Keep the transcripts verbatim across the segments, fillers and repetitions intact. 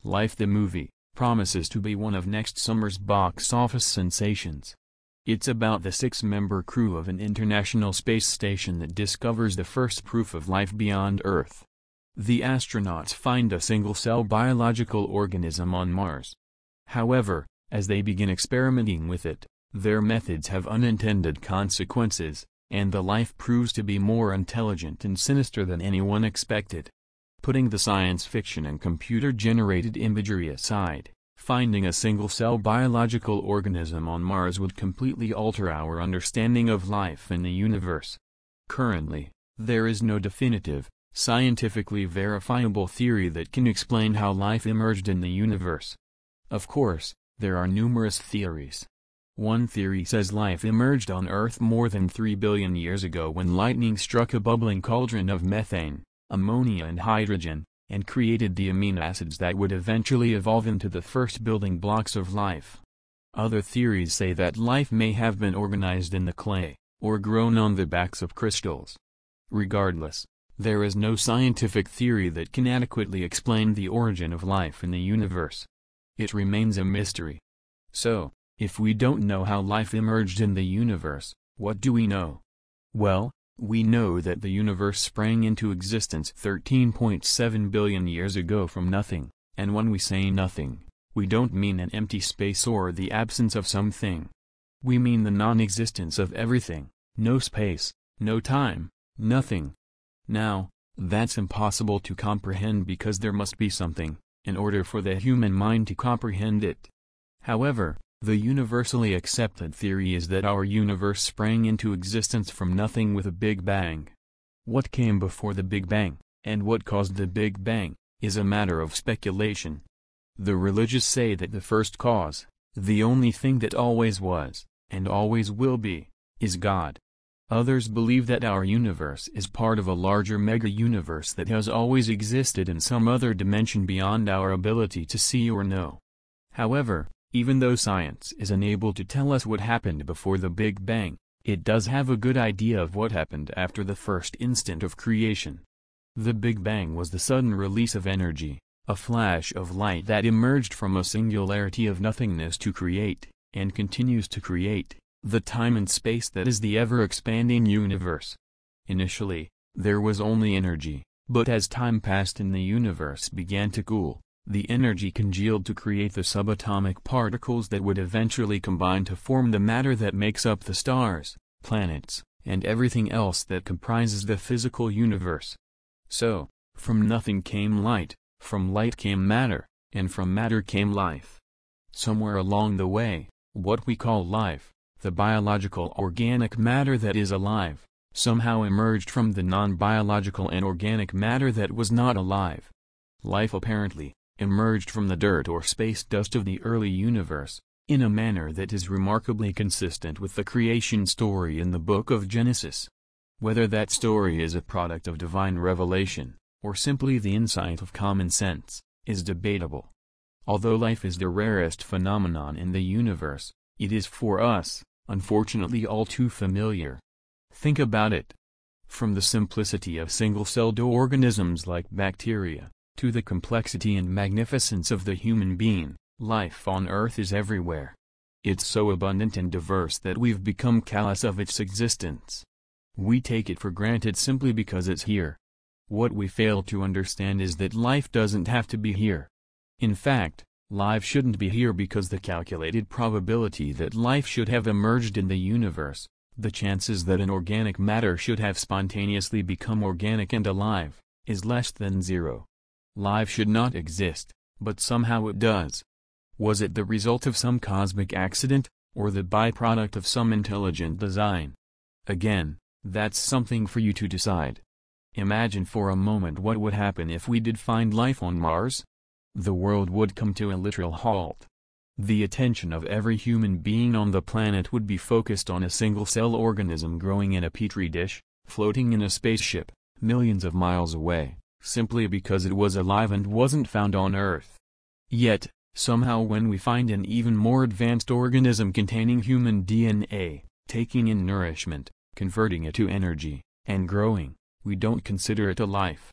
Life the movie promises to be one of next summer's box office sensations. It's about the six-member crew of an international space station that discovers the first proof of life beyond Earth. The astronauts find a single-cell biological organism on Mars. However, as they begin experimenting with it, their methods have unintended consequences, and the life proves to be more intelligent and sinister than anyone expected. Putting the science fiction and computer-generated imagery aside, finding a single-cell biological organism on Mars would completely alter our understanding of life in the universe. Currently, there is no definitive, scientifically verifiable theory that can explain how life emerged in the universe. Of course, there are numerous theories. One theory says life emerged on Earth more than three billion years ago when lightning struck a bubbling cauldron of methane, ammonia and hydrogen, and created the amino acids that would eventually evolve into the first building blocks of life. Other theories say that life may have been organized in the clay, or grown on the backs of crystals. Regardless, there is no scientific theory that can adequately explain the origin of life in the universe. It remains a mystery. So, if we don't know how life emerged in the universe, what do we know? Well, we know that the universe sprang into existence thirteen point seven billion years ago from nothing, and when we say nothing, we don't mean an empty space or the absence of something. We mean the non-existence of everything, no space, no time, nothing. Now, that's impossible to comprehend because there must be something, in order for the human mind to comprehend it. However, the universally accepted theory is that our universe sprang into existence from nothing with a Big Bang. What came before the Big Bang, and what caused the Big Bang, is a matter of speculation. The religious say that the first cause, the only thing that always was, and always will be, is God. Others believe that our universe is part of a larger mega-universe that has always existed in some other dimension beyond our ability to see or know. However, even though science is unable to tell us what happened before the Big Bang, it does have a good idea of what happened after the first instant of creation. The Big Bang was the sudden release of energy, a flash of light that emerged from a singularity of nothingness to create, and continues to create, the time and space that is the ever-expanding universe. Initially, there was only energy, but as time passed and the universe began to cool, the energy congealed to create the subatomic particles that would eventually combine to form the matter that makes up the stars, planets, and everything else that comprises the physical universe. So, from nothing came light, from light came matter, and from matter came life. Somewhere along the way, what we call life, the biological organic matter that is alive, somehow emerged from the non-biological and organic matter that was not alive. Life apparently emerged from the dirt or space dust of the early universe, in a manner that is remarkably consistent with the creation story in the book of Genesis. Whether that story is a product of divine revelation, or simply the insight of common sense, is debatable. Although life is the rarest phenomenon in the universe, it is for us, unfortunately, all too familiar. Think about it. From the simplicity of single-celled organisms like bacteria, to the complexity and magnificence of the human being, life on Earth is everywhere. It's so abundant and diverse that we've become callous of its existence. We take it for granted simply because it's here. What we fail to understand is that life doesn't have to be here. In fact, life shouldn't be here because the calculated probability that life should have emerged in the universe, the chances that an organic matter should have spontaneously become organic and alive, is less than zero. Life should not exist, but somehow it does. Was it the result of some cosmic accident, or the byproduct of some intelligent design? Again, that's something for you to decide. Imagine for a moment what would happen if we did find life on Mars. The world would come to a literal halt. The attention of every human being on the planet would be focused on a single-cell organism growing in a petri dish, floating in a spaceship, millions of miles away, simply because it was alive and wasn't found on Earth. Yet, somehow when we find an even more advanced organism containing human D N A, taking in nourishment, converting it to energy, and growing, we don't consider it a life.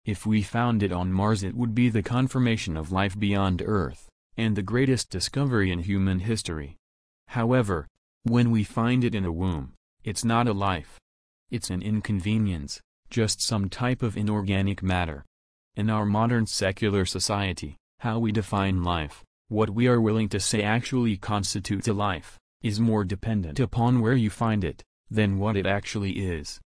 If we found it on Mars, it would be the confirmation of life beyond Earth, and the greatest discovery in human history. However, when we find it in a womb, it's not a life. It's an inconvenience, just some type of inorganic matter. In our modern secular society, how we define life, what we are willing to say actually constitutes a life, is more dependent upon where you find it, than what it actually is.